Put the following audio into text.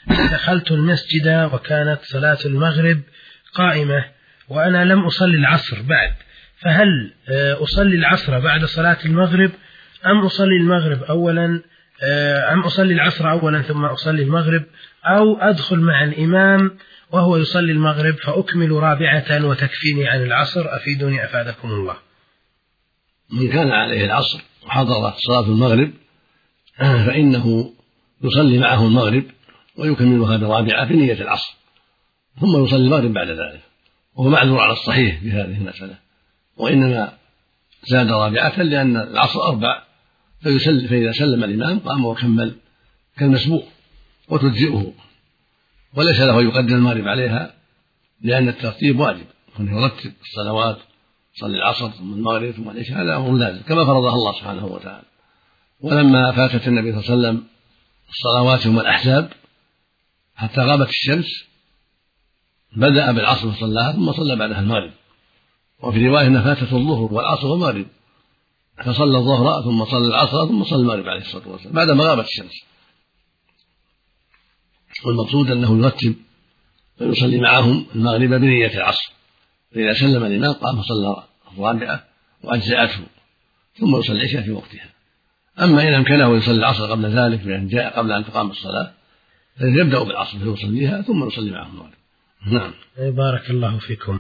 دخلت المسجد وكانت صلاة المغرب قائمة وأنا لم أصلي العصر بعد، فهل أصلي العصر بعد صلاة المغرب أم أصلي المغرب أولا أم أصلي العصر أولا ثم أصلي المغرب، أو أدخل مع الإمام وهو يصلي المغرب فأكمل رابعة وتكفيني عن العصر؟ أفيدوني أفادكم الله. من كان عليه العصر وحضر صلاة المغرب فإنه يصلي معه المغرب ويكملها برابعة بنية العصر، ثم يصلي المغرب بعد ذلك، وهو معذور على الصحيح في هذه المسألة، وإنما زاد رابعة لأن العصر 4، فإذا سلم الإمام قام وكمل كالمسبوق وتجزئه، وليس له يقدم المغرب عليها لأن الترتيب واجب، أنه يرتب الصلوات، صلي العصر ثم المغرب ثم العشاء، هذا أمر لازم كما فرضها الله سبحانه وتعالى. ولما فاتت النبي صلى الله عليه وسلم الصلوات يوم الأحزاب حتى غابت الشمس بدأ بالعصر وصلاها ثم صلى بعدها المغرب، وفي رواية أنها فاتته الظهر والعصر والمغرب فصلى الظهر ثم صلى العصر ثم صلى المغرب عليه الصلاة والسلام بعدما غابت الشمس. والمقصود أنه يرتب ويصلي معهم المغرب بنية العصر، فإذا سلم الإمام قام فصلى الرابعة وأجزأته ثم يصلي العشاء في وقتها. أما إن أمكنه يصلي العصر قبل ذلك بأن جاء قبل أن تقام الصلاة فيبدأ بالعصر فيصليها ثم يصلي معهم المغرب. نعم. بارك الله فيكم.